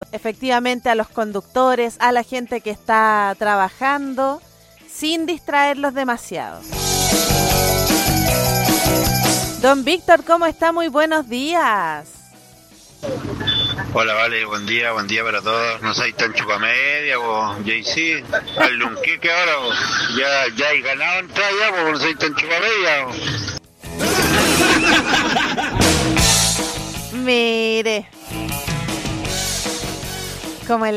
efectivamente a los conductores, a la gente que está trabajando, sin distraerlos demasiado. Don Víctor, ¿cómo está? Muy buenos días. Hola, vale, buen día para todos. No seáis tan chupamedia, vos, JC. Hazle un queque ahora, vos. Ya hay ganado entrada ya, vos, no seáis tan chupamedia, vos. Mire, como el